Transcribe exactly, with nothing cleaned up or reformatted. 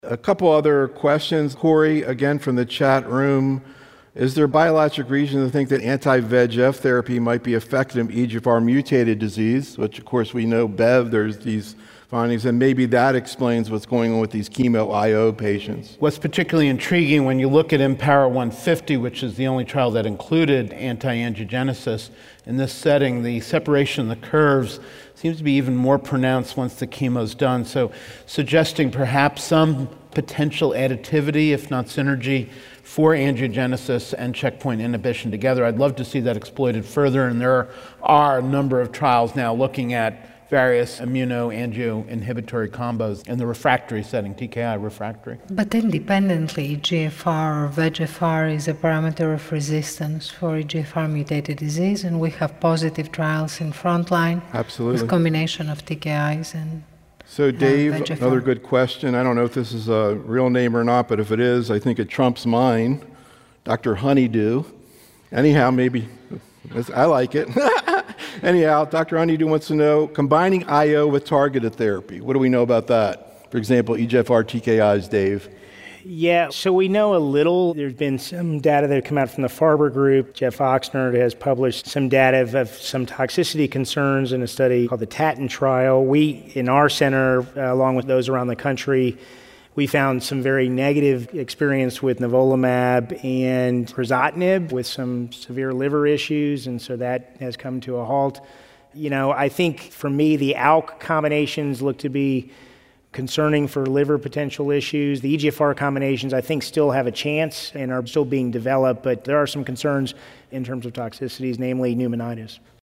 A couple other questions. Corey, again from the chat room. Is there biologic reason to think that anti-V E G F therapy might be effective in E G F R mutated disease, which of course we know B E V, there's these findings, and maybe that explains what's going on with these chemo I O patients? What's particularly intriguing when you look at IMpower one fifty, which is the only trial that included anti-angiogenesis, in this setting, the separation of the curves seems to be even more pronounced once the chemo's done, so suggesting perhaps some potential additivity, if not synergy, for angiogenesis and checkpoint inhibition together. I'd love to see that exploited further, and there are a number of trials now looking at various immunoangioinhibitory combos in the refractory setting, T K I refractory. But independently, E G F R or V E G F R is a parameter of resistance for E G F R mutated disease, and we have positive trials in frontline. Absolutely. With combination of T K Is and So Dave, uh, V E G F R. another good question. I don't know if this is a real name or not, but if it is, I think it trumps mine. Doctor Honeydew. Anyhow, maybe, I like it. Anyhow, Doctor Honeydew wants to know, combining I O with targeted therapy, what do we know about that? For example, E G F R T K Is, Dave. Yeah, so we know a little. There's been some data that have come out from the Farber group. Jeff Oxnard has published some data of, of some toxicity concerns in a study called the Tatton trial. We, in our center, uh, along with those around the country, we found some very negative experience with nivolumab and crizotinib with some severe liver issues, and so that has come to a halt. You know, I think for me, the A L K combinations look to be concerning for liver potential issues. The E G F R combinations, I think, still have a chance and are still being developed, but there are some concerns in terms of toxicities, namely pneumonitis.